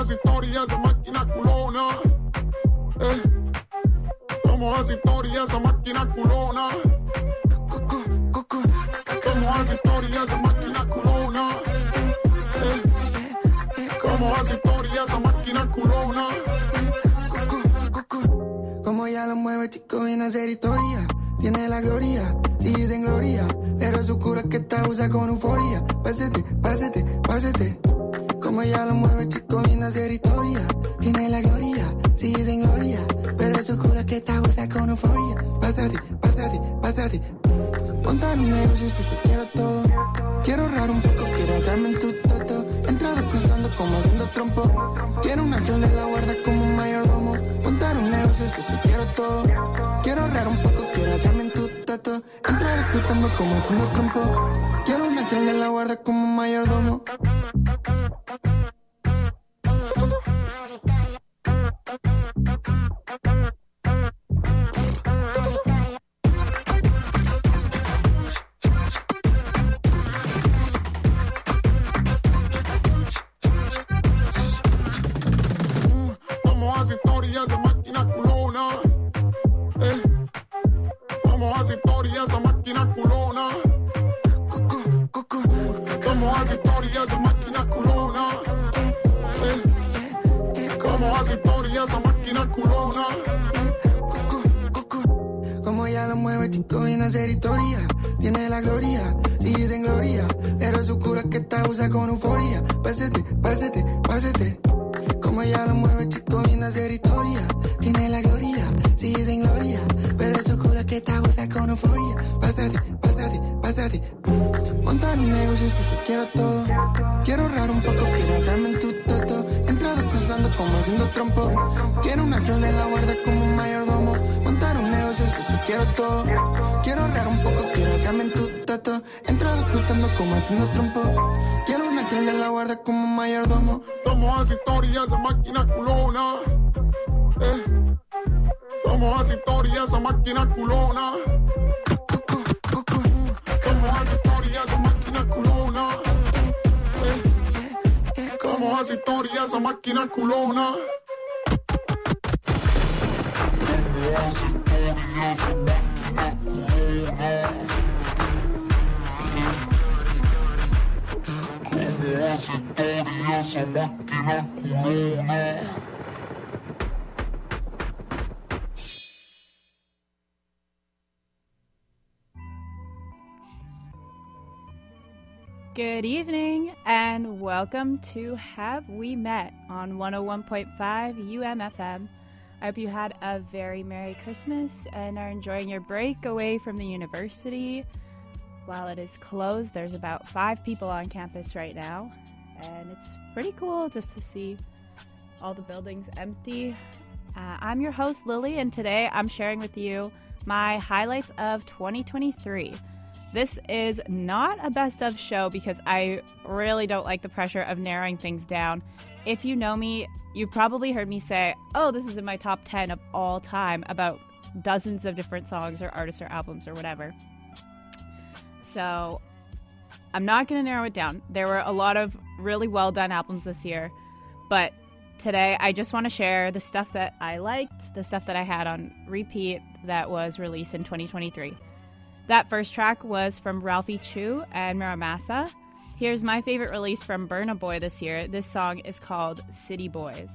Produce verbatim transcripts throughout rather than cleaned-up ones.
hace historia esa máquina culona. Eh. Como hace historia esa máquina culona. Como hace historia esa máquina culona. Eh. Como hace historia esa máquina culona. Como ya lo mueve, chico, viene a hacer historia. Tiene la gloria, sí dicen gloria, pero su cura que está usa con euforia. Pásate, pásate, pásate. Como ya lo mueve, chico, viene a hacer historia. Tiene la gloria, sí dicen gloria, pero su cura que está usa con euforia. Pásate, pásate, pásate. Montar un negocio, si eso quiero todo. Quiero ahorrar un poco, quiero agarrarme en tu toto. Entrada cruzando como haciendo trompo. Quiero un ángel de la guarda como un mayordomo. Montar un negocio, si eso quiero todo. Quiero ahorrar un poco, quiero agarrarme en tu toto. Entrada cruzando como haciendo trompo. Quiero un ángel de la guarda como un mayordomo. Como hace historia esa máquina culona. Eh. Como hace historia esa máquina culona. Como hace historia esa máquina culona. Eh. Como hace historia esa máquina culona. Como ya lo mueve, chico, viene a hacer historia. Tiene la gloria, sí dicen gloria, pero su cura que está usa con euforia. Pásate, pásate, pásate. Como ya lo mueve, chico, viene a hacer historia. Tiene la gloria, sí dicen gloria, pero su cura que está usa con euforia. Pásate, pásate, pásate. Montar un negocio, si eso quiero todo. Quiero ahorrar un poco, quiero agarrarme en tu toto. Entrada cruzando como haciendo trompo. Quiero un ángel de la guarda como un mayordomo. Montar un negocio, si eso quiero todo. Quiero ahorrar un poco, quiero agarrarme en tu toto. Entrada cruzando como haciendo trompo. Quiero un ángel de la guarda como un mayordomo. Como hace historia esa máquina culona. Eh. Como hace historia esa máquina culona. Como hace historia esa máquina culona. Eh. Como hace historia esa máquina culona. Good evening and welcome to Have We Met on one oh one point five U M F M. I hope you had a very Merry Christmas and are enjoying your break away from the university. While it is closed, there's about five people on campus right now, and it's pretty cool just to see all the buildings empty. Uh, I'm your host, Lily, and today I'm sharing with you my highlights of twenty twenty-three. This is not a best of show because I really don't like the pressure of narrowing things down. If you know me, you've probably heard me say, oh, this is in my top ten of all time about dozens of different songs or artists or albums or whatever. So I'm not going to narrow it down. There were a lot of really well done albums this year, but today I just want to share the stuff that I liked, the stuff that I had on repeat that was released in twenty twenty-three. That first track was from Ralphie Chu and Miramasa. Here's my favorite release from Burna Boy this year. This song is called City Boys.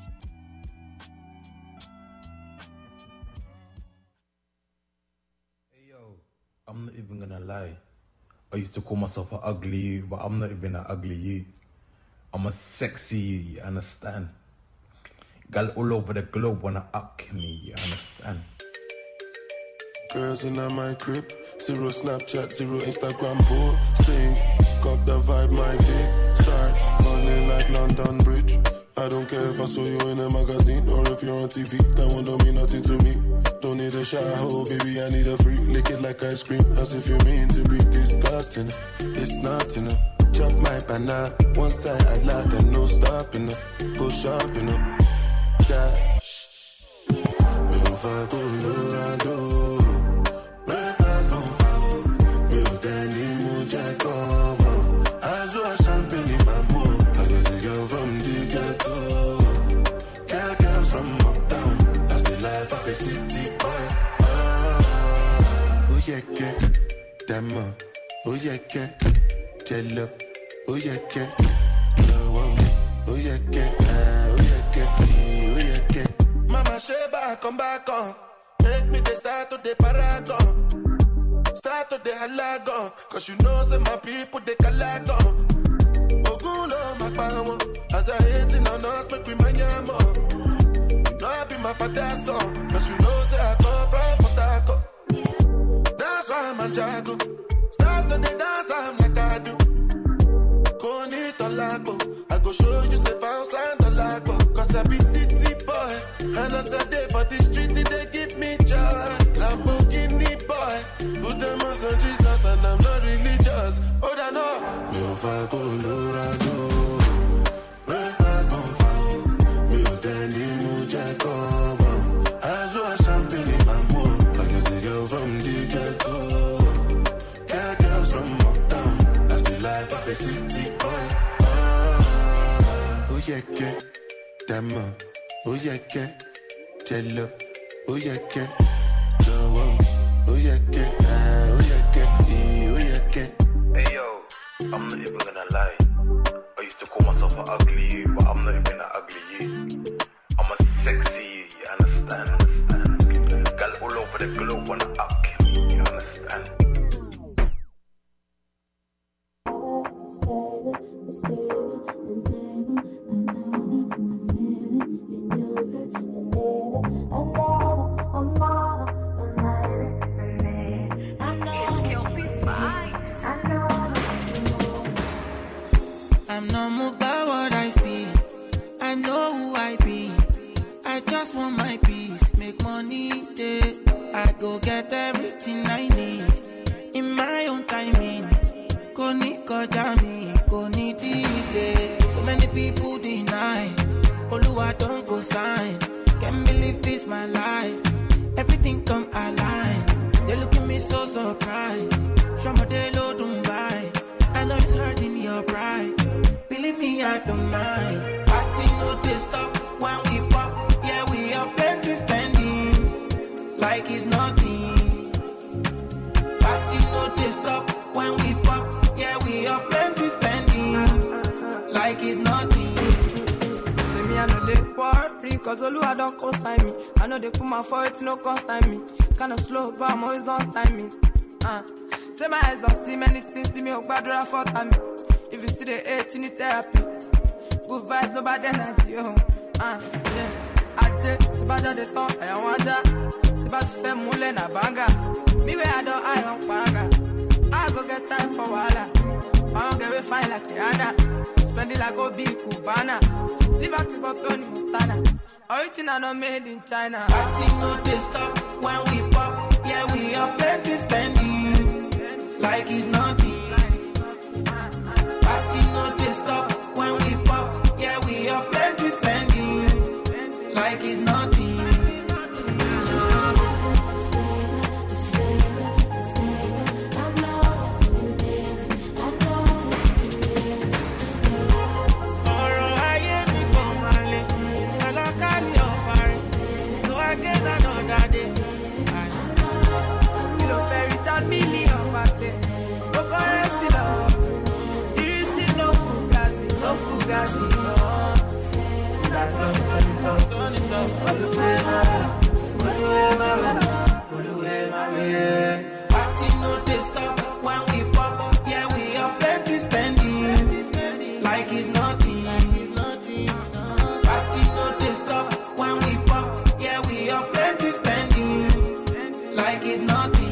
Hey yo, I'm not even gonna lie. I used to call myself an ugly you, but I'm not even an ugly you. I'm a sexy you, you understand? Gal all over the globe wanna up me, you understand? Girls in my crib, zero Snapchat, zero Instagram posting. Got the vibe, my dick start falling like London Bridge. I don't care if I saw you in a magazine or if you're on T V. That one don't mean nothing to me. Don't need a shower, oh baby, I need a free. Lick it like ice cream, as if you mean to be disgusting. It's not enough. Chop my banana, one side I like and no stopping up. Go shopping up. Dash. Move I go Lorado. Breakfast don't follow. Milk Danny Mujacobo. I saw a champagne in my mood. I just a girl from the ghetto. oh yeah, get jello, oh yeah, get oh oh yeah, get oh yeah, get oh yeah, get. Mama Sheba, come back on, make me the start to the paragon, start to the halagon, cause you know say my people they calagon. Oguno my power, as I hating on us, make we manyamo. You know I be my father's son, cause you know say I come from Potako. That's why I'm a jago. Start to the dance, I'm like I do. Koni Tolago, I go show you say bounce and Tolago. Cause I be city boy, and as I day for the street, they give me joy. Lamborghini boy, put them on some Jesus and I'm not religious. Oh, I know. Me on fire, Colorado. Breakfast on fire. Me on Danny Mujacoba. As you are champagne, mambo. I can see girl from the ghetto. Cat girls from uptown. That's the life of a city boy. Oh, oh yeah, yeah. Dama. Oh yeah, yeah. Jello. Oh yeah, yeah. Joe. Oh yeah, yeah. Oh yeah, yeah. Oh yeah, yeah. Hey yo, I'm not even gonna lie. I used to call myself an ugly you, but I'm not even an ugly you. I'm a sexy you, you understand? Understand? Girl all over the globe wanna up me, you understand? I'm not moved by what I see. I know who I be. I just want my peace. Make money, day. I go get everything I need in my own timing. Koni kojami, koni dide. So many people deny. Oluwa don't go sign. Can't believe this my life. Everything come align. They look at me so surprised. Shamadelo don't buy. I know it's hurting your pride. Believe me, I don't mind. Party no they stop when we pop. Yeah, we have plenty spending like it's nothing. Party no they stop when we pop. Yeah, we have plenty spending like it's nothing. Say me, I know they war free, cause Oluwa don't consign me. I know they put my foot, no consign me. Kinda slow, but I'm always on timing. Uh. Say my eyes don't see many things, see me up bad for time. If you see the hate, you need therapy. Good vibes, no bad energy, oh. Uh, yeah. Aje, tibaja de ton, I want that. Tibaja fe mule na banga. Me where I don't, I don't panga. I go get time for wala. I don't get me fine like Rihanna. Spend it like Obi Cubana. Live active for Tony Montana. Original not made in China. Party no they stop when we pop. Yeah, we have plenty spending like it's nothing. Party no they stop when we pop. Yeah, we have plenty spending like it's nothing. Party no they stop when we pop. Yeah, we have plenty spending like it's nothing. Party no they stop when we pop. Yeah, we have plenty spending like it's nothing.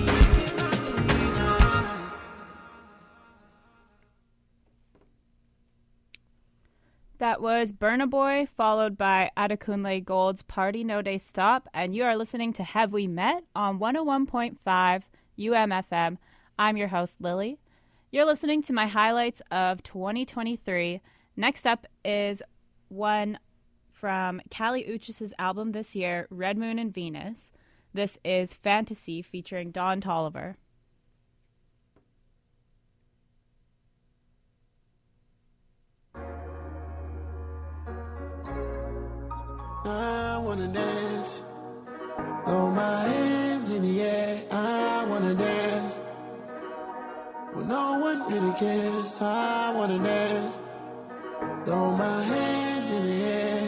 That was Burna Boy, followed by Adekunle Gold's Party No Day Stop, and you are listening to Have We Met on one oh one point five U M F M. I'm your host, Lily. You're listening to my highlights of twenty twenty-three. Next up is one from Kali Uchis' album this year, Red Moon and Venus. This is Fantasy featuring Don Toliver. I wanna dance, throw my hands in the air. I wanna dance. when no one really cares. I wanna dance, throw my hands in the air.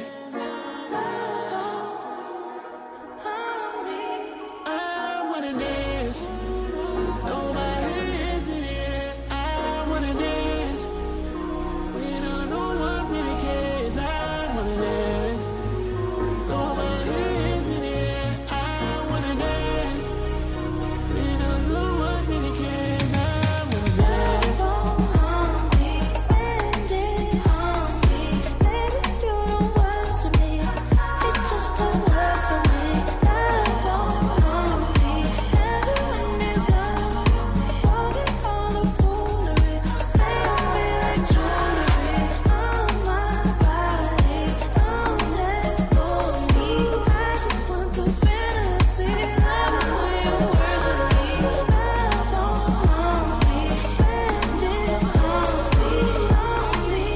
I wanna dance, throw my hands in the air. I wanna dance, when no one really cares. I wanna dance, throw my hands in the air. I wanna dance, when no one really cares. I wanna dance. On me, spend it on me, baby, you don't worship me. It's just a word for me. Love on me, everyone is love. Forget all the foolery, stay on me like jewelry. On my body, don't let go of me. I just want the fantasy, love when you worship me. Love on me, spend it on me, on me,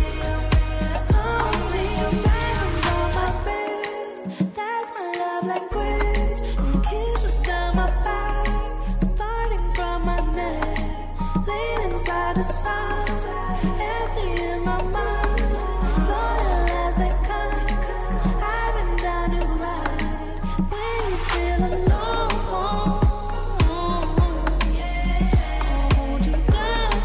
on me. Diamonds on my wrist, that's my love language. And kisses down my back, starting from my neck, laid inside the sun, empty in my mind. Loyal as they come, I've been down to ride when you feel alone. Hold you down.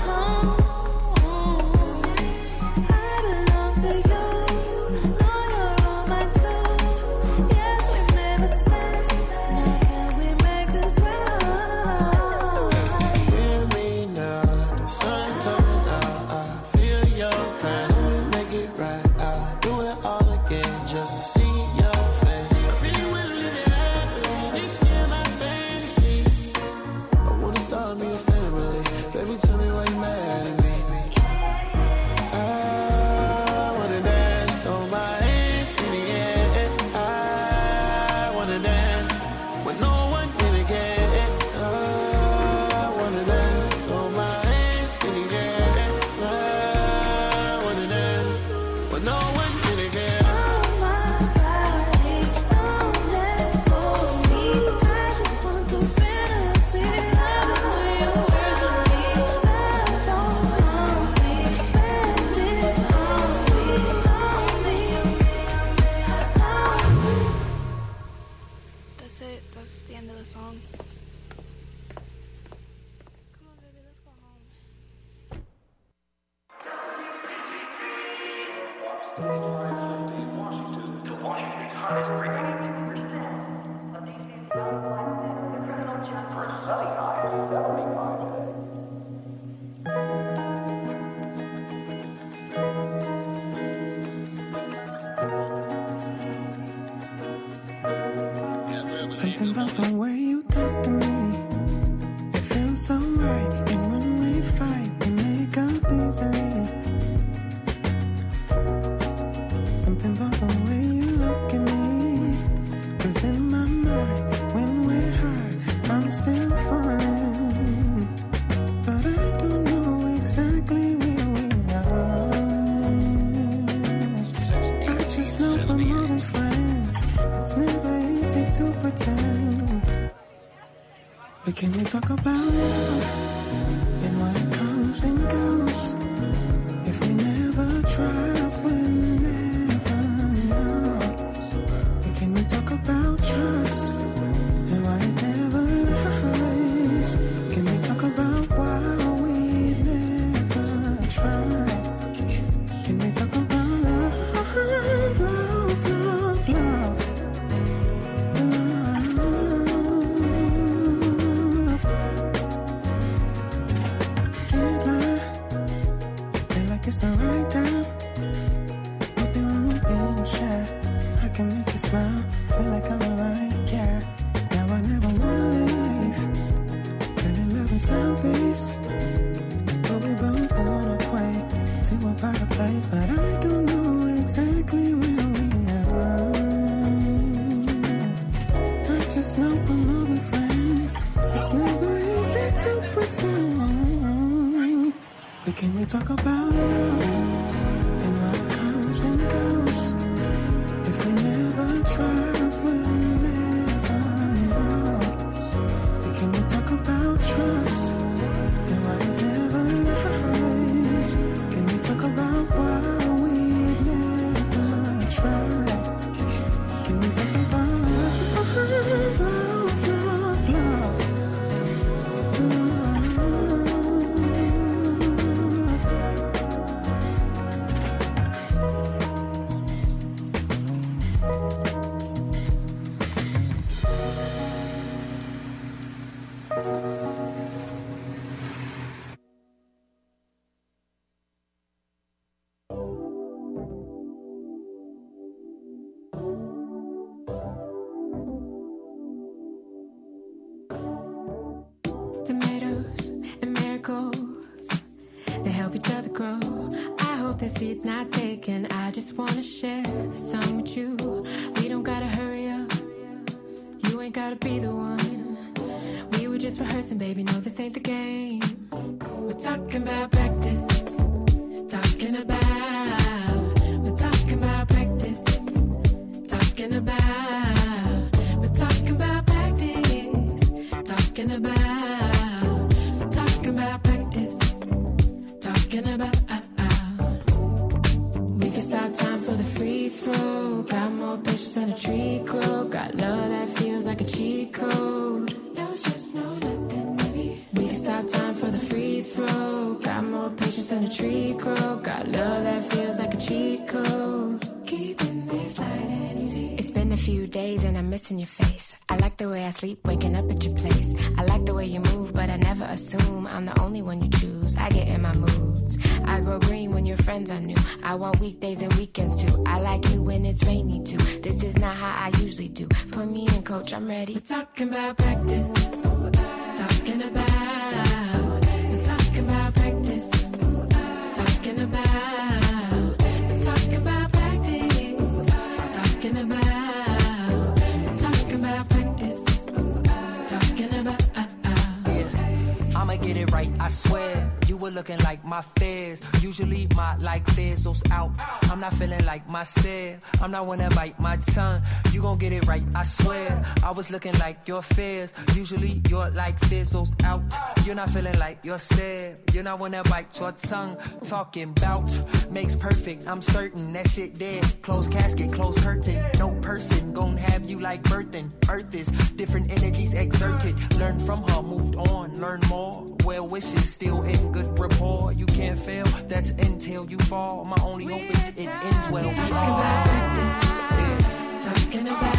I belong to you. Know you're on my toes. Yes, we made mistakes. Now can we make this right? Hear me now, let the sun coming out. I feel your pain. We make it right. I'll do it all again just to see your face. I really wanna live it happily. This year my fantasy. I wanna start me a family. Baby, tell me why you mad at me. I wanna dance, throw my hands in the air. I wanna dance when no one really cares. I wanna dance, throw my hands in the air. I wanna dance when no one really cares. On my body, don't let go of me. I just want the fantasy, love when you worship me. Love don't want me, spend it on me, on me, on me. That's it. That's the end of the song. Come on, baby, let's go home. To Washington's hottest ninety-two percent of D C's young black men in the criminal justice for a sunny high of seventy-five today. Something about the way you talk to me, it feels so right. And when we fight, we make up easily. Something about the way you look at me, 'cause in my mind, when we're high, I'm still falling. But I don't know exactly where we are. I just know we're more than friends. It's never easy to pretend. But can we talk about love and what comes and goes? If we never try, we'll never know. But can we talk about trust and why it never lies? Can we talk about why we never tried? Can we talk about love, love, love, love, love? Can't lie, feel like it's the right time. Nothing wrong with being shy. I can make you smile, feel like I'm alright, yeah. Now I never wanna leave. Fell in love in Southeast, but we both on our way to a better place. But I don't know exactly where we are. I just know we're more than friends. It's never easy to pretend. But can we talk about love and what comes and goes? If we never try, we'll never know. But can we talk about trust and why it never help each other grow. I hope the seat's not taken. I just wanna share the song with you. We don't gotta hurry up. You ain't gotta be the one. We were just rehearsing, baby. No, this ain't the game. We're talking about practice. Talking about. We're talking about practice. Talking about. We're talking about practice. Talking about. We're talking about practice. Talking about. We can stop time for the free throw. Got more patience than a tree grow. Got love that feels like a cheat code. No stress, no nothing heavy. We can stop time for the free throw. Got more patience than a tree grow. Got love that feels like a cheat code. Keeping this light and easy. It's been a few days and I'm missing your face. I like the way I sleep, waking up at your place. I like the way you move, but I never assume I'm the only one you choose. I get in my moods. I grow green when your friends are new. I want weekdays and weekends too. I like you when it's rainy too. This is not how I usually do. Put me in, coach, I'm ready. We're talking about practice. Talking about. We're talking about practice. Talking about. We're talking about practice. Talking about. We're talking about practice. Talking about. I'ma get it right, I swear. You were looking like my fears. Usually my like fizzles out. I'm not feeling like myself. I'm not wanna bite my tongue. You gon' get it right, I swear. I was looking like your fears. Usually your like fizzles out. You're not feeling like yourself. You're not wanna bite your tongue. Talking bout makes perfect. I'm certain that shit dead. Closed casket, closed curtain. No person gon' have you like birthing. Earth is different energies exerted. Learn from her, moved on, learn more. Well wishes still in good rapport. You can't fail, that's until you fall. My only hope is it ends well. Talking about practice. Yeah. Talking about.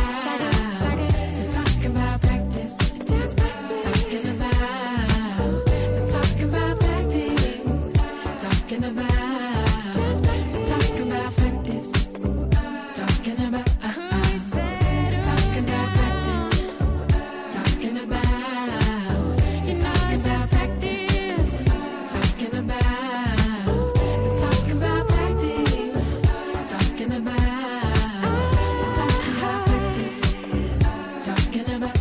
Talking about practice. Just practice. Talking about. Talking about practice. Talking about. Just practice. Talking about practice. Talking about. Talking about practice. Talking about. You're talking about practice. Talking about. We're talking about practice. Talking about. We're talking about practice. Talking about.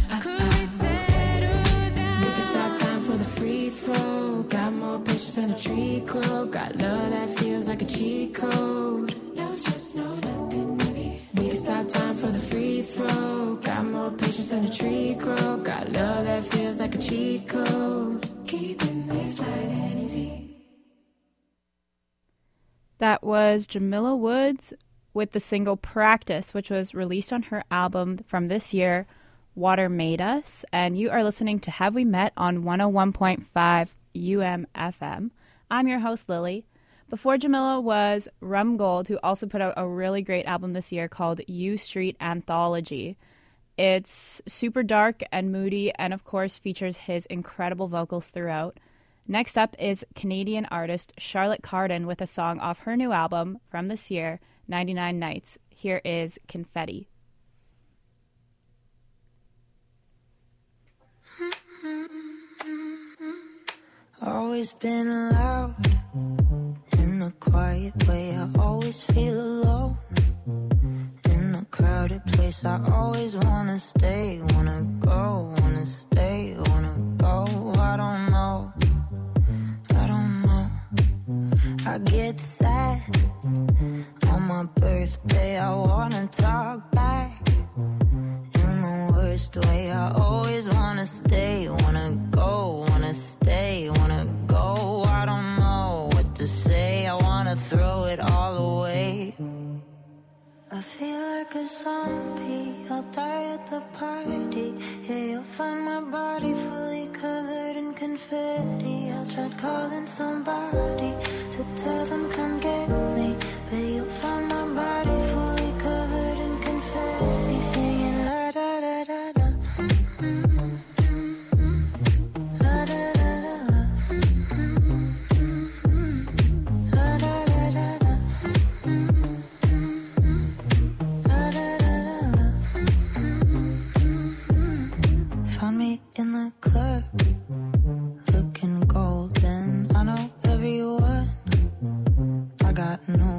We can stop time for the free throw. Got more patience than a tree grow. Got love that feels like a cheat code. No stress, no nothing heavy. We can stop time for the free throw. Got more patience than a tree grow. Got love that feels like a cheat code. Keeping this light and easy. That was Jamila Woods with the single Practice, which was released on her album from this year, Water Made Us. And you are listening to Have We Met on one oh one point five U M F M. I'm your host, Lily. Before Jamila was Rum Gold, who also put out a really great album this year called U Street Anthology. It's super dark and moody and, of course, features his incredible vocals throughout. Next up is Canadian artist Charlotte Cardin with a song off her new album from this year, ninety-nine Nights. Here is Confetti. Always been loud in a quiet way. I always feel alone in a crowded place. I always wanna stay, wanna go, wanna stay, wanna go. I don't know, I don't know. I get sad on my birthday. I wanna talk back in the worst way. I always wanna stay, wanna go, wanna stay, wanna go. I don't know what to say. I wanna throw it all away. I feel like a zombie. I'll die at the party. Yeah, you'll find my body fully covered in confetti. I tried calling somebody to tell them come get me, but you'll find my body fully covered in confetti. Singing la da da da da. La da da da da. La da da da da. La da da da da. Found me in the club, looking golden. I know every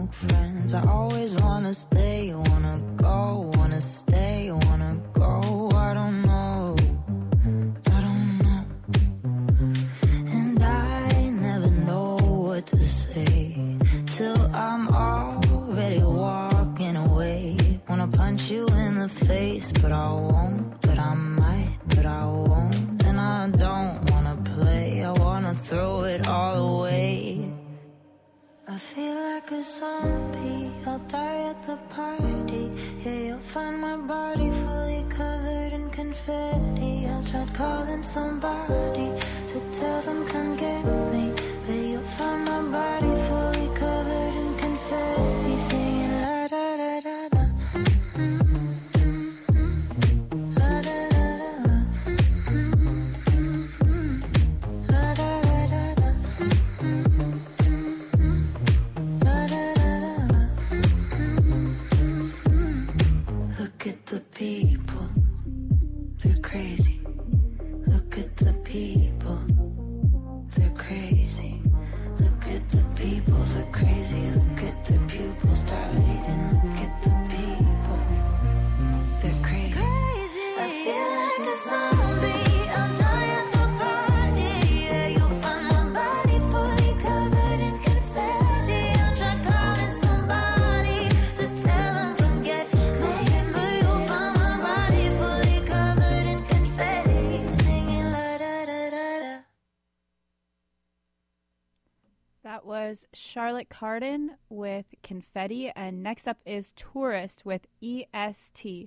friends. I always wanna stay, wanna go, wanna stay, wanna go. I don't know, I don't know. And I never know what to say till I'm already walking away. Wanna punch you in the face, but I won't, but I might, but I won't. And I don't wanna play, I wanna throw it all away. I feel like a zombie, I'll die at the party. Yeah, you'll find my body fully covered in confetti. I tried calling somebody to tell them come get me, but you'll find my body fully covered in confetti. Singing la da da da da. Look at the people, they're crazy. Look at the people, they're crazy. Look at the people, they're crazy. Look at the pupils dilating. Look at the people, they're crazy. I feel like a zombie, I'll die at the party. Yeah, you'll find my body fully covered in confetti. I'll try calling somebody to tell them come get me, but you'll find my body fully covered in confetti. Singing la da da da da. That was Charlotte Cardin with Confetti, and next up is Tourist with E S T.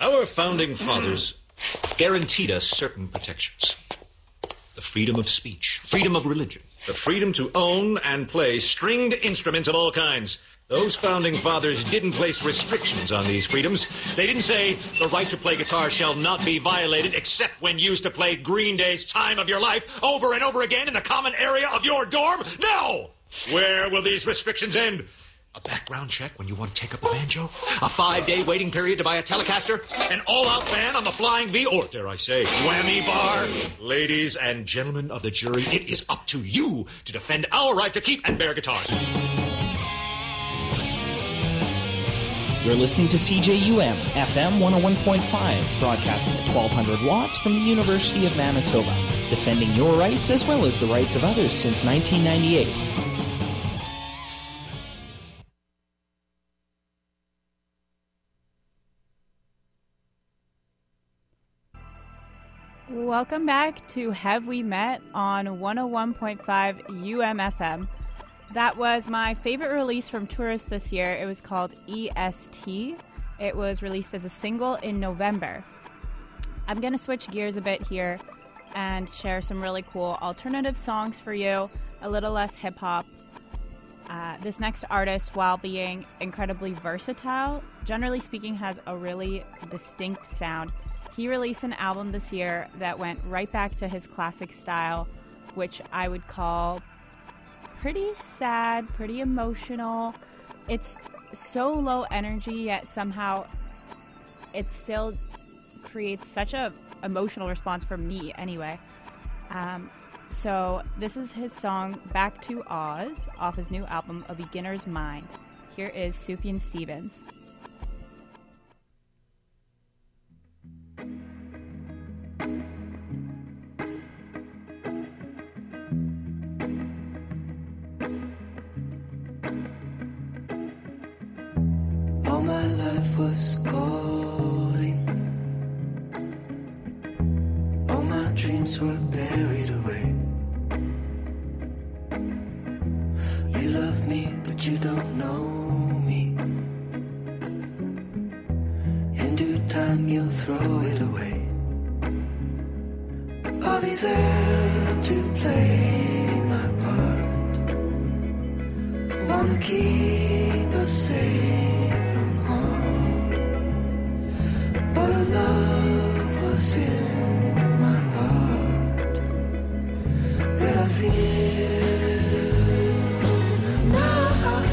Our founding fathers guaranteed us certain protections. The freedom of speech, freedom of religion, the freedom to own and play stringed instruments of all kinds. Those founding fathers didn't place restrictions on these freedoms. They didn't say the right to play guitar shall not be violated except when used to play Green Day's Time of Your Life over and over again in the common area of your dorm. No! Where will these restrictions end? A background check when you want to take up a banjo? A five-day waiting period to buy a Telecaster? An all-out ban on the Flying V? Or, dare I say, whammy bar? Ladies and gentlemen of the jury, it is up to you to defend our right to keep and bear guitars. You're listening to C J U M, F M one oh one point five, broadcasting at twelve hundred watts from the University of Manitoba, defending your rights as well as the rights of others since nineteen ninety-eight. Welcome back to Have We Met on one oh one point five U M F M. That was my favorite release from Tourist this year. It was called E S T. It was released as a single in November. I'm going to switch gears a bit here and share some really cool alternative songs for you, a little less hip-hop. Uh, this next artist, while being incredibly versatile, generally speaking has a really distinct sound. He released an album this year that went right back to his classic style, which I would call pretty sad, pretty emotional. It's so low energy, yet somehow it still creates such a emotional response for me anyway. Um, so this is his song Back to Oz off his new album A Beginner's Mind. Here is Sufjan Stevens. All my life was calling. All my dreams were buried away. You love me, but you don't know me. In due time you'll throw it away. I'll be there to play my part. Wanna keep us safe from harm, but our love was in my heart that I feel now.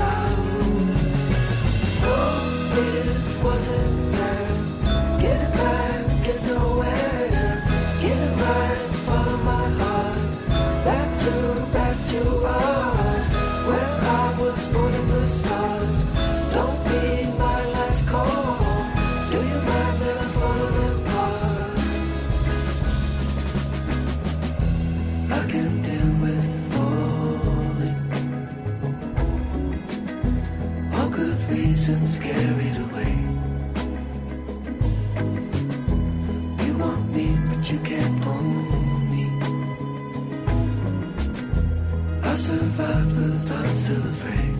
Oh, it wasn't there. Get it back, get nowhere. Get it right, follow my heart. Back to, back to us, where I was born in the start. Don't be my last call. Do you mind that I'm falling apart? I can deal with falling. All good reasons carried away. You want me, but you can't own me. I survived, but I'm still afraid.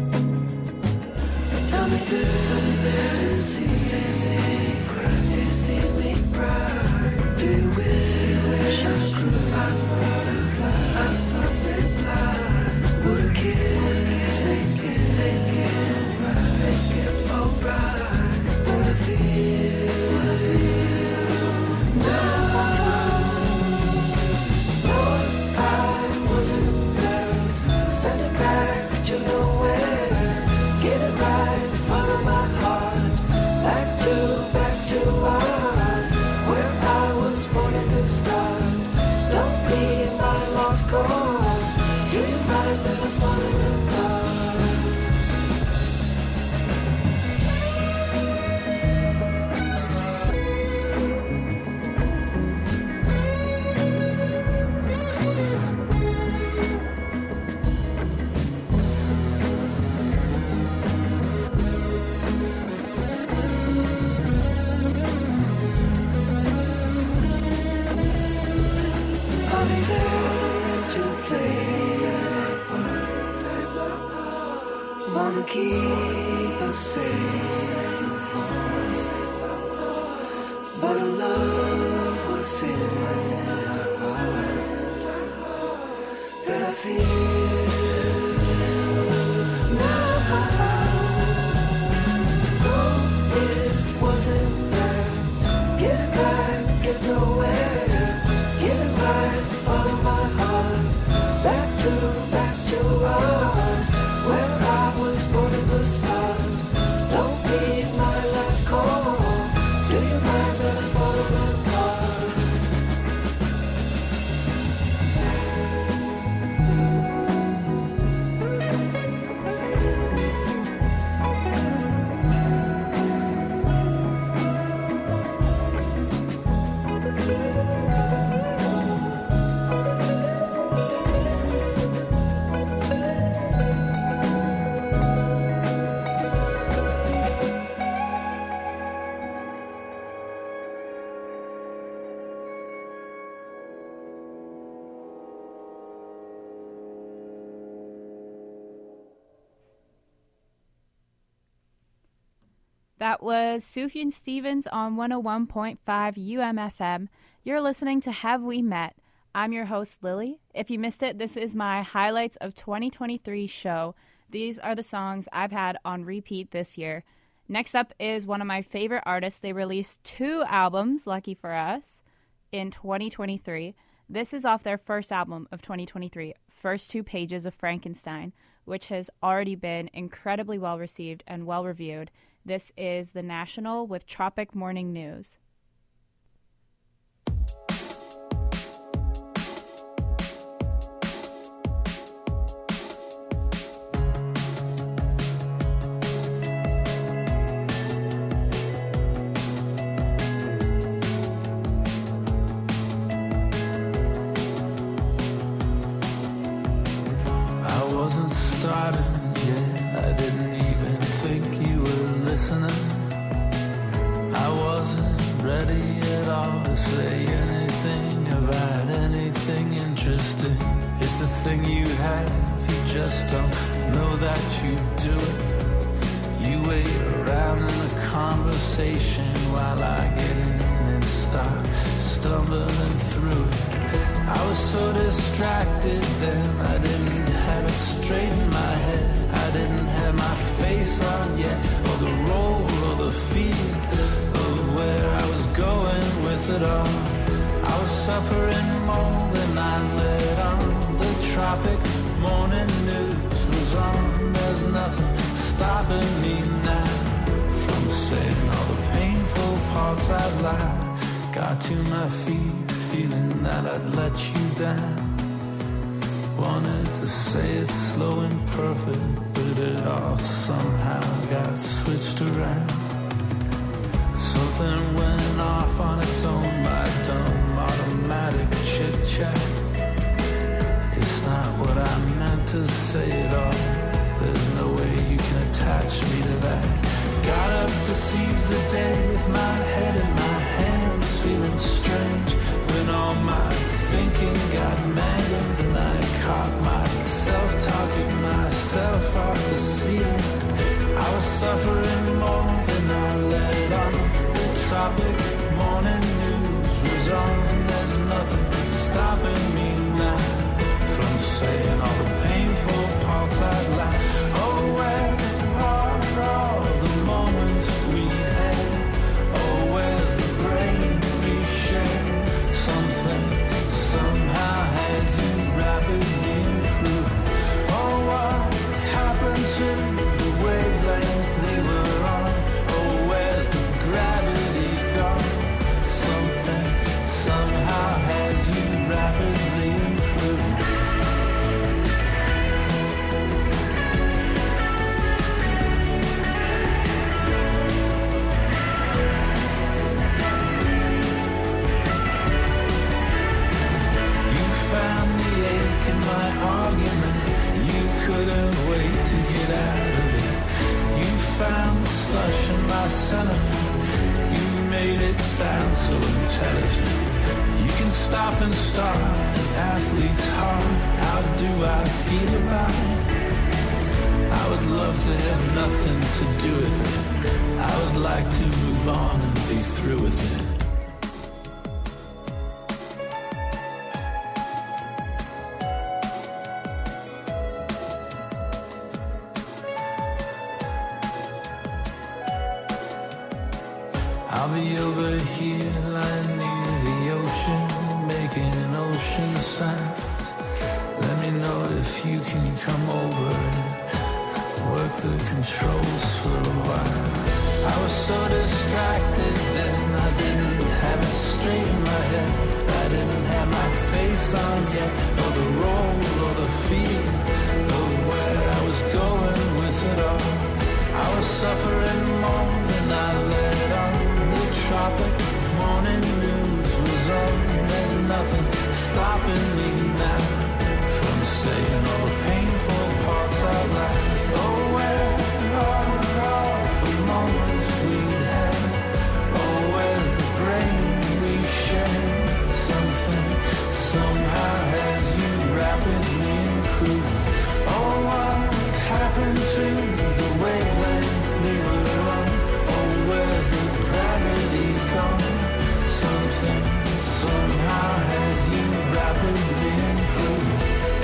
Tell me this, to see me cry, to see me cry. Do you wish I could? I would reply, I would reply. Would a kiss make it, make it right, make it alright? What I feel, what I feel now. Lord, I wasn't there. Send it back, but you know where. Get it right, follow my heart. Back to, back to us, where I was born in the start. Don't be my lost cause. Do you mind that I'm falling apart? I'll be there to play my part. Wanna keep us safe from harm, but a love was feeling in our hearts that I feel now. No, it wasn't bad. Get it right, get nowhere. Get it right, follow my heart. Back to, back to us, where I was born in the start. Don't be my last call. Do you mind that I follow the car? That was Sufjan Stevens on one oh one point five U M F M. You're listening to Have We Met? I'm your host, Lily. If you missed it, this is my Highlights of twenty twenty-three show. These are the songs I've had on repeat this year. Next up is one of my favorite artists. They released two albums, lucky for us, in twenty twenty-three. This is off their first album of twenty twenty-three, First Two Pages of Frankenstein, which has already been incredibly well received and well reviewed. This is The National with Tropic Morning News. I wasn't started yet, I didn't even think you were listening. I wasn't ready at all to say anything about anything interesting. It's the thing you have, you just don't know that you do it. You wait around in the conversation while I get in and start stumbling through it. I was so distracted then, I didn't have it straight in my head. I didn't have my face on yet, or the role or the feel of where I was going with it all. I was suffering more than I let on. The tropic morning news was on. There's nothing stopping me now from saying all the painful parts I'd lied. Got to my feet, feeling that I'd let you down. Wanted to say it slow and perfect, but it all somehow got switched around. Something went off on its own, my dumb automatic chit-chat. It's not what I meant to say at all. There's no way you can attach me to that. Got up to seize the day with my head in my hands, feeling strange when all my thinking got mangled and I caught myself talking myself off the ceiling. I was suffering more than I let on. The tropic morning news was on. There's nothing stopping me now from saying all the painful parts I'd like. Oh, where are all the moments we had? Oh, where's the brain we shared? Something somehow has you rapidly improving. Oh, what happened to the wavelength we were on? Oh, where's the gravity gone? Something somehow has you rapidly improving. Found the ache in my argument. You couldn't wait to get out of it. You found the slush in my sentiment. You made it sound so intelligent. You can stop and start an athlete's heart. How do I feel about it? I would love to have nothing to do with it. I would like to move on and be through with it. over here, lying near the ocean, making ocean sounds. Let me know if you can come over and work the controls for a while. I was so distracted then, I didn't have it straight in my head. I didn't have my face on yet, or the role, or the feel of where I was going with it all. I was suffering more than I let on. The tropic morning news was on. There's nothing stopping me now from saying all the painful parts out loud. Oh, where are all the moments we had? Oh, where's the brain we shared? Something somehow has you rapidly improving. Oh, what happened to the wavelength we were on? Oh, where's the gravity gone? Something somehow has you rapidly improving.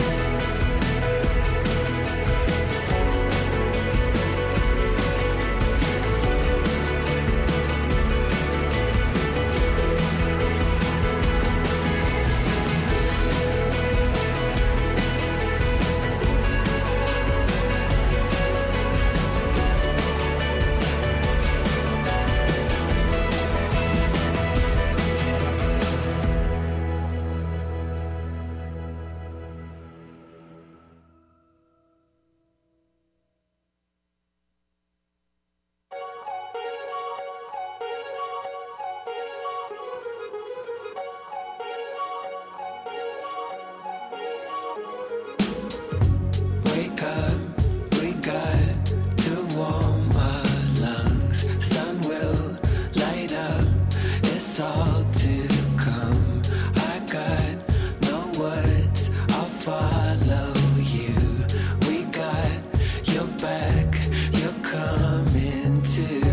Wake up, we got to warm our lungs. Sun will light up, it's all to come. I got no words, I'll follow you. We got your back, you're coming too.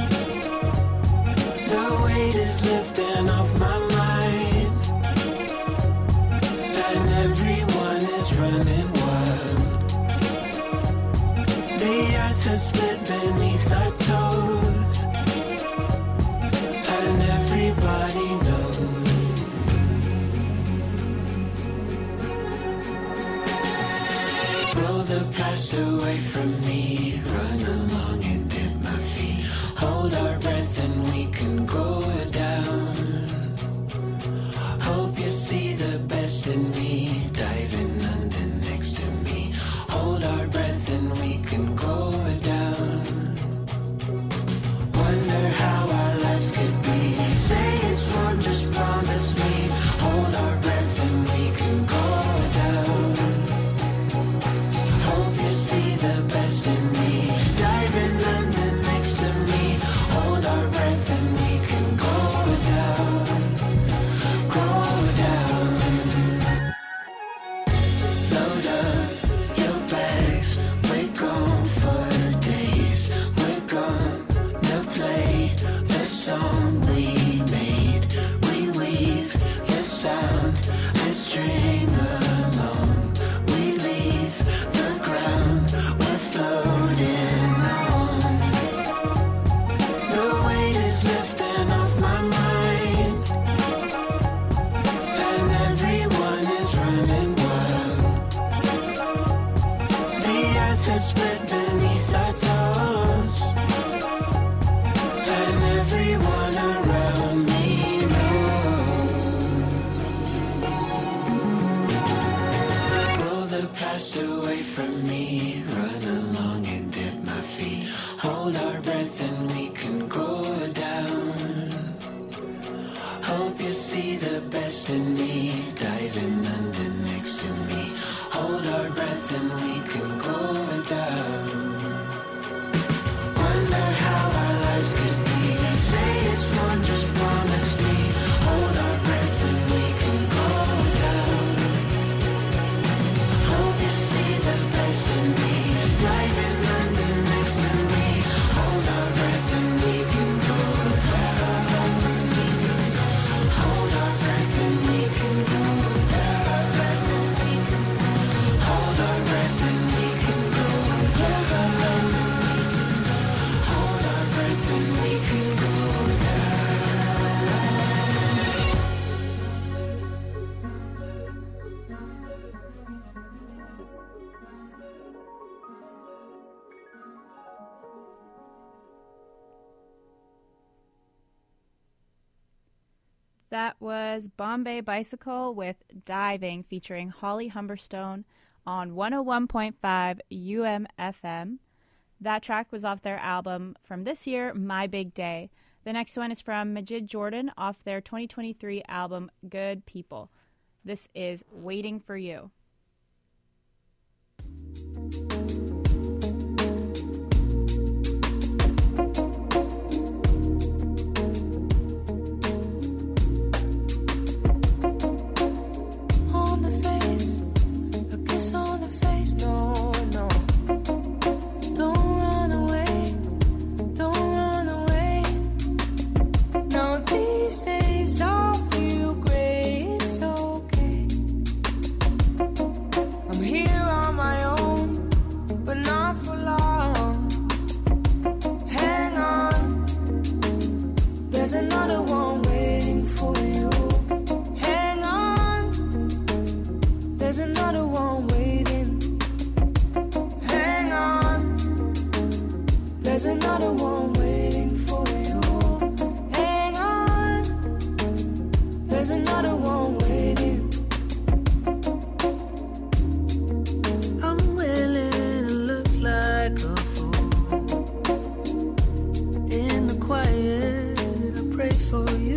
The weight is lifting off my mind, and everyone is running wild. The earth has split beneath our toes, and everybody knows. Roll the past away from me, run along and dip my feet. Hold our breath and we can go down. Hope you see the best in me, diving under next to me. Hold our breath and we can go down. Wonder how our lives could be. Say it's one, just promise me. Hold our breath and we can go down. Hope you see the best in me, diving under next to me. Hold our breath and we can go down. Go down. Load up your bags, we're gone for days. We're gonna play the song we made. We weave the sound and string along. We leave the ground we're floating on. The weight is lifting off my mind, and everyone is running wild. The earth is split beneath our toes, and everyone around me knows. Roll the past away from me, run along and dip my feet. Hold our breath and we can go down. Hope you see the best in me, diving under next to me. Hold our breath and we can go down. Wonder how our lives could be. Say it's one, just promise me. Hold our breath and we can go down. Hope you see the best in me, diving under next to me. Hold our breath and we can go down. Hold our breath and we That was Bombay Bicycle with Diving featuring Holly Humberstone on one oh one point five U M F M. That track was off their album from this year, My Big Day. The next one is from Majid Jordan off their twenty twenty-three album, Good People. This is Waiting for You. On the face, a kiss on the face, no, no. Don't run away, don't run away. Now these days all feel great, it's okay. I'm here on my own, but not for long. Hang on, there's another one waiting for you. Hang on, there's another one waiting. Hang on, there's another one waiting for you. Hang on, there's another one waiting. I'm willing to look like a fool. In the quiet, I pray for you.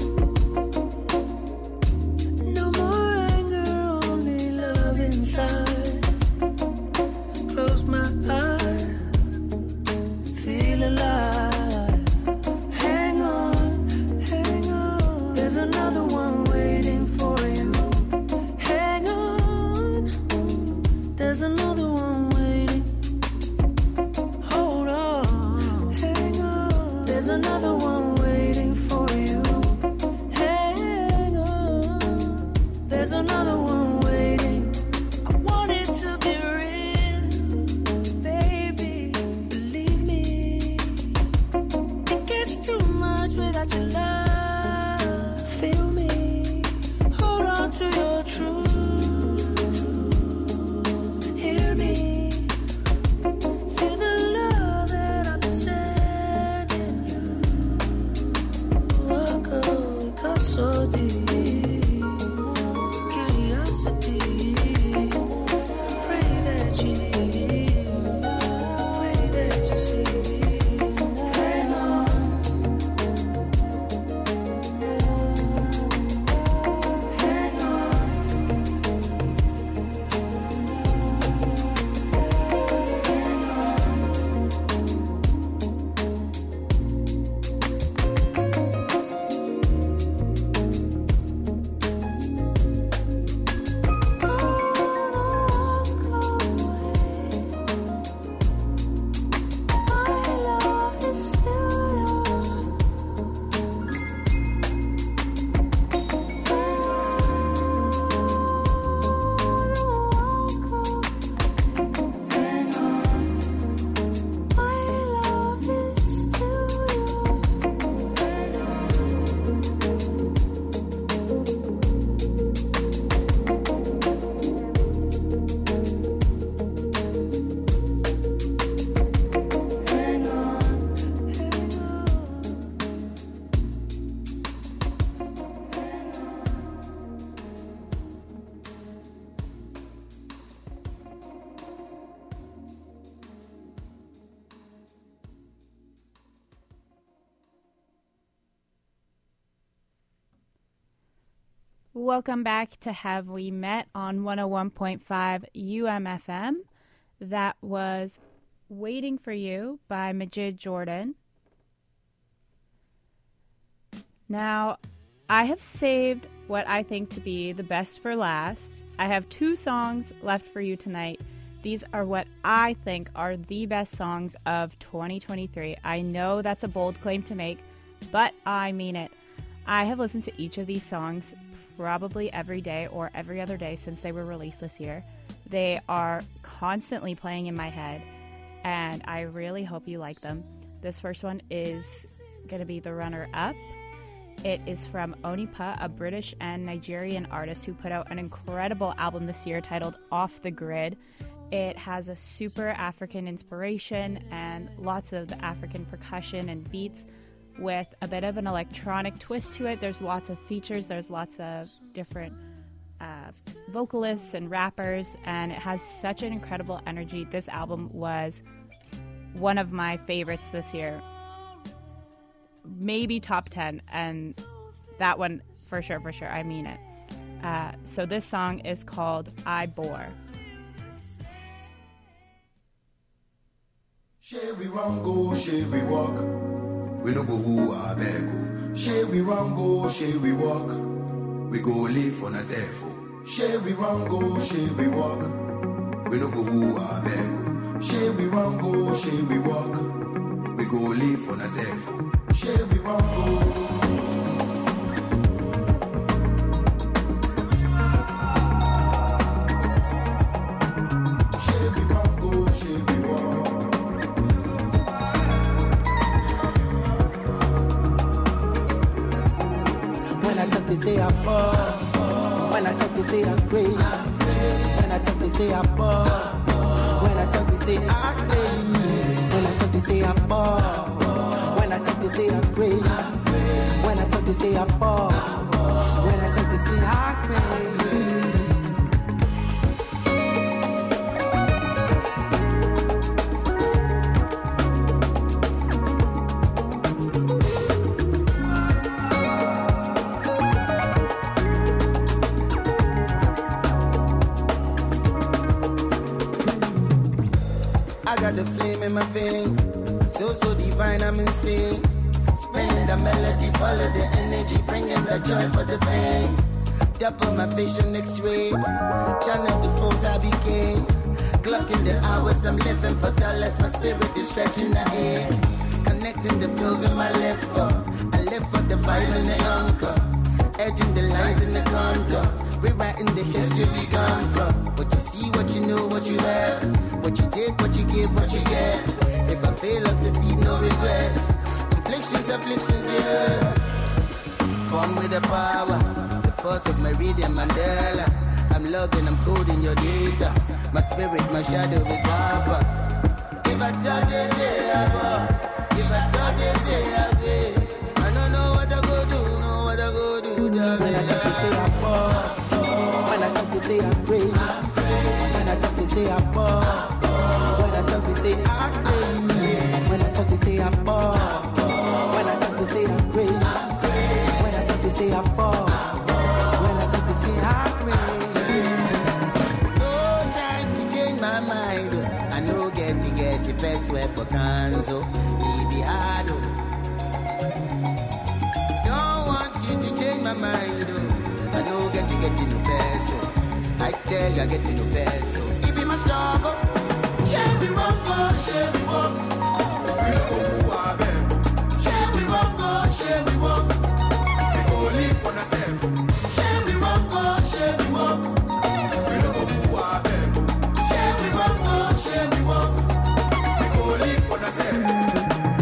No more anger, only love inside. Close my eyes, feel alive. Hang on, hang on. There's another one waiting for you. Hang on, there's another one waiting. Hold on, hang on. There's another one waiting for you. Hang on, there's another one waiting. I want it to be real, baby. Believe me, it gets too much without your love. Feel me, hold on to your truth. Hear me, feel the love that I've been sending you. Walk away, got so deep. Curiosity, pray that you hear, pray that you see. Hang on, hang on. Welcome back to Have We Met on one oh one point five U M F M. That was Waiting for You by Majid Jordan. Now, I have saved what I think to be the best for last. I have two songs left for you tonight. These are what I think are the best songs of twenty twenty-three. I know that's a bold claim to make, but I mean it. I have listened to each of these songs probably every day or every other day since they were released this year. They are constantly playing in my head, and I really hope you like them. This first one is going to be the runner-up. It is from Onipa, a British and Nigerian artist who put out an incredible album this year titled Off the Grid. It has a super African inspiration and lots of African percussion and beats. with a bit of an electronic twist to it. There's lots of features, there's lots of different uh, vocalists and rappers, and it has such an incredible energy. This album was one of my favorites this year, maybe top ten, and that one for sure, for sure, I mean it. Uh, so this song is called I Bore. Share we run go, share we walk. We no go who I beg go. Share we run go, share we walk. We go live on a self. Share we run go, share we walk. We no go who I beg go. Share we run go, share we walk. We go live on a self. Share we run go. They say I ball. When I talk, they say I crazy. When I talk, they say I ball. When I talk, they say I crazy. When I talk, they say I ball. When I talk, they say I crazy. When I talk, they say I ball. When I talk, they say I crazy. The flame in my veins, so so divine, I'm insane. Spinning the melody, follow the energy, bringing the joy for the pain. Double my vision X-ray, channel the foes I became. Clocking the hours, I'm living for dollars. My spirit is stretching the air, connecting the pilgrim I live for. I live for the vibe and the anchor, edging the lines in the contours, rewriting the history we come from. What you see, what you know, what you have. What you take, what you give, what you get. If I fail, I'll succeed, no regrets. Conflictions, afflictions, yeah. Born with the power, the force of my reading Mandela. I'm logging, I'm coding your data. My spirit, my shadow is upper. If I talk, they say I bought. If I talk, they say I grace. I don't know what I go do, know what I go do. When I talk, they say I bought. When I talk, they say I grace. When I talk, they say I bought. When I talk, they say I crazy. When I talk, they say I ball. When I talk, they say I crazy. When I talk, they say I ball. When I talk, they say I crazy. No time to change my mind. I know get it, get it, best way for cancel. It be hard. Don't want you to change my mind. I know get it, get it, no best. I tell you, I get it, no best. It be my struggle. Share we run go, share we walk. We don't go who I beg. Share we run go, share we walk. We go live on ourselves. Share we run go, share we walk. We don't go who I beg. Share we run go, share we walk. We go live on ourselves.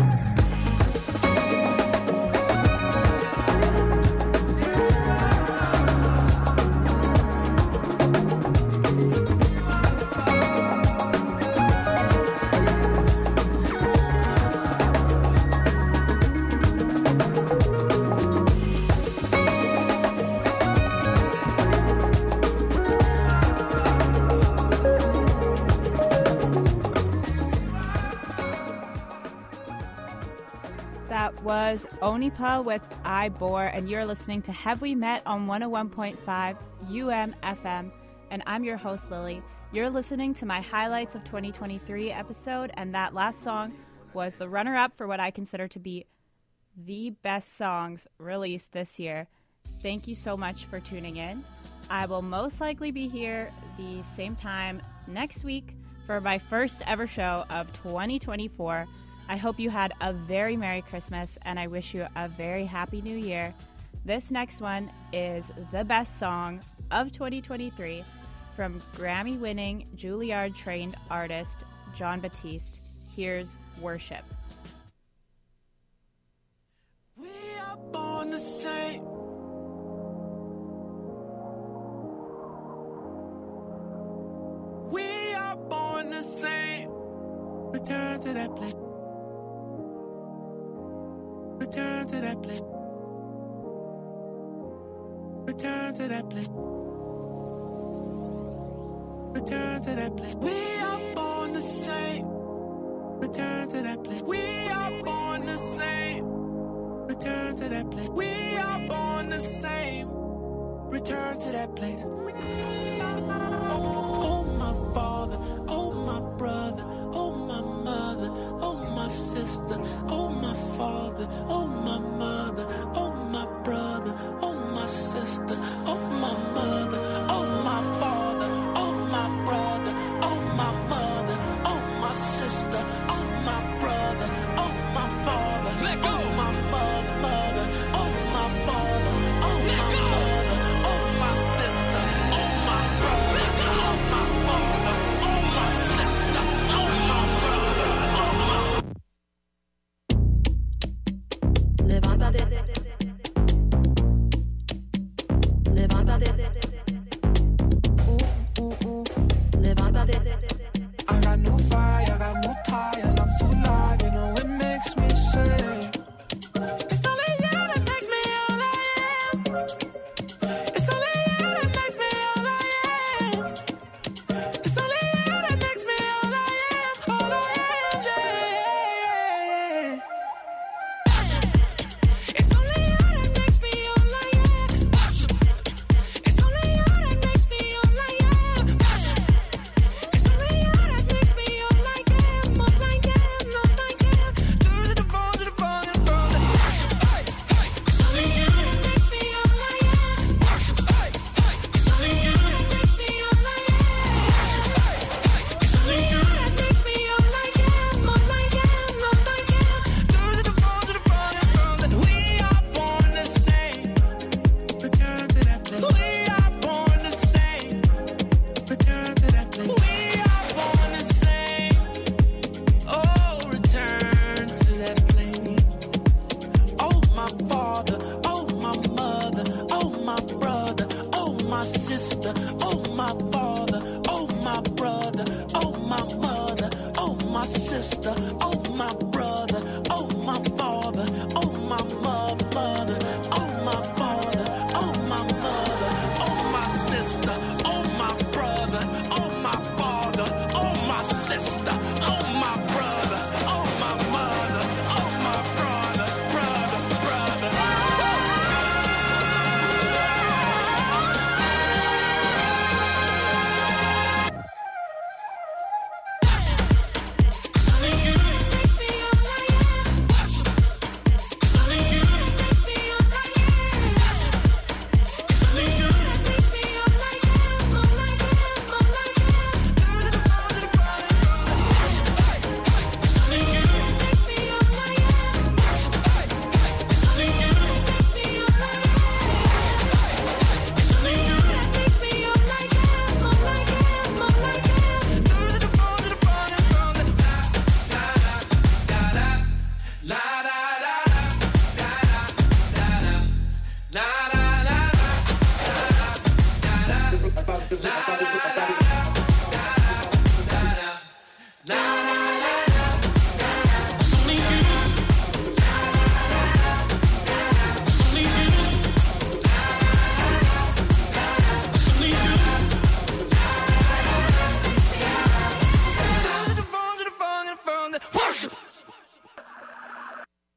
Was Onipa with I Bore, and you're listening to Have We Met on one oh one point five U M F M, and I'm your host Lily. You're listening to my highlights of twenty twenty-three episode, and that last song was the runner-up for what I consider to be the best songs released this year. Thank you so much for tuning in. I will most likely be here the same time next week for my first ever show of twenty twenty-four. I hope you had a very Merry Christmas, and I wish you a very Happy New Year. This next one is the best song of twenty twenty-three from Grammy-winning Juilliard-trained artist Jon Batiste. Here's Worship. We are born the same. We are born the same. Return to that place. Return to that place. Return to that place. Return to that place. We are born the same. Return to that place. We are born the same. Return to that place. We are born the same. Return to that place. Oh, my father. Oh, my brother. Oh, my mother. Oh, my sister. Oh, my father. Oh, my mother. Oh, my brother. Oh, my sister. Oh, my mother. Oh, my father. Oh, my brother. Oh, my mother. Oh, my sister. Oh, my brother. Oh, my father. Let go. Oh, my mother, mother. Oh, my father. Oh, my mother. Oh, my sister. Oh, my brother. Oh, my father. Oh, my sister. Oh, my brother. Oh, my. Levántate. Levántate. Uh, uh, uh. Levántate. I got new fire, I got new tires, I'm too live, you know it makes me say it's only you that makes me all I am. It's only you that makes me all I am. It's only you that makes me all I am, all I am, yeah. It's only you that makes me all I am. It's only you that makes me all I am. It's only you that makes me all I am, all I am, all I am. Do to the bone, to the bone, to the bone. It's only you that makes me all I am. It's only you that makes me all I am. It's only you that makes me all I am, all I am, all I am. Do to the bone, to the bone, to the bone. We are born the same. Return to that place. We are born the same. Return to that place. We are born the same. Oh, return to that place. Oh, my father. Oh, my mother. Oh, my brother. Oh, my sister. Oh, my father. Oh, my brother. Oh, my mother. Oh, my sister. Oh, my brother. Oh, my father. Oh, my mother, mother. Oh, my father. Oh, my mother. Oh, my sister. Oh, my brother. Oh, my father. Oh, my sister. Oh, my brother. Oh, my mother. Oh, my brother. Brother, brother. It's only you that makes me all I am. It's only you that makes me all I am. It's only you that makes me all I am, all I am, all I am. Do to the bone, to the bone, to the bone. It's only you that makes me all I am. It's only you that makes me all I am. It's only you that makes me all I am, all I am, all I am. Do to the bone, to the bone, to the bone. La da da da da la la la It's only you. It's only you. It's only you. Down to the bone, to the bone, to the bone. Worship.